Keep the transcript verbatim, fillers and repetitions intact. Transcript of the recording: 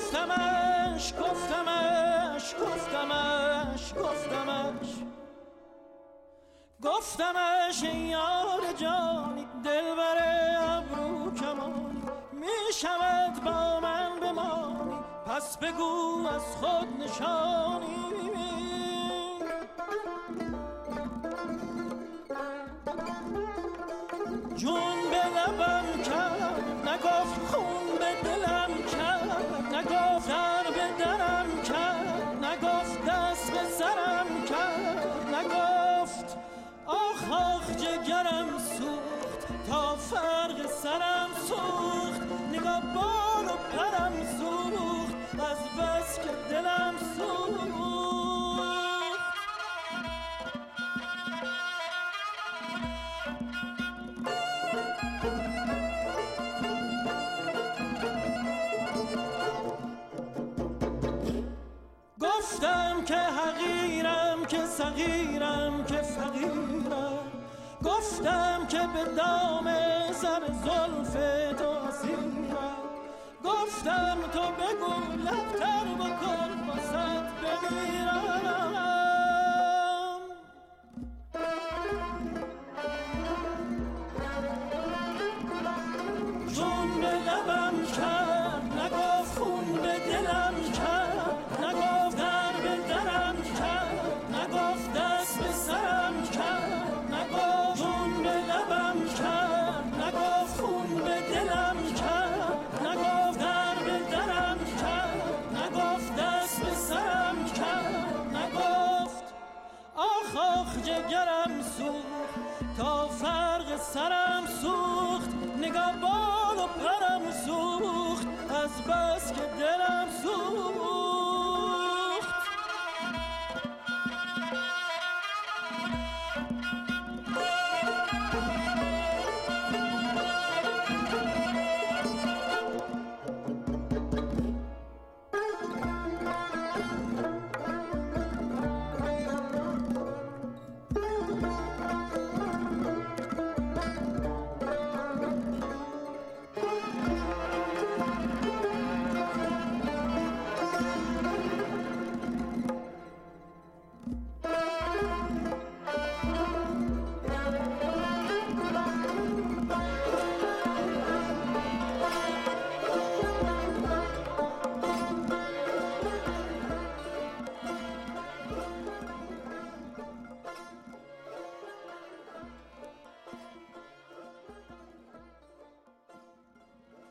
گفتمش گفتمش گفتمش گفتمش گفتمش ای یار جانی دلبر ابرو کمانی می شود با من بمانی پس بگو از خود نشانی جون به لبم کرد نگفت خون به دلم کرد نگفت در به درم کرد نگفت دست به سرم کرد نگفت آخ آخ جگرم سوخت تا فرق سرم سوخت نگاه بال و پرم سوخت از بس که دلم سوخت گفتم که حقیرم که صغیرم که فقیرم گفتم که به دام سر زلف تو اسیرم گفتم تو بگو لبتر بکن واسه بمیرم جون به لبم کرد نگفت خون به دلم کرد نگفت در به درم کرد نگفت دست به سرم کرد نگفت جون به لبم کرد نگفت خون به دلم کرد نگفت در به درم کرد نگفت دست به سرم کرد نگفت آخ آخ جگرم سوخت تا فرق سرم سوخت نگاه بال و پرم سوخت از بس که دلم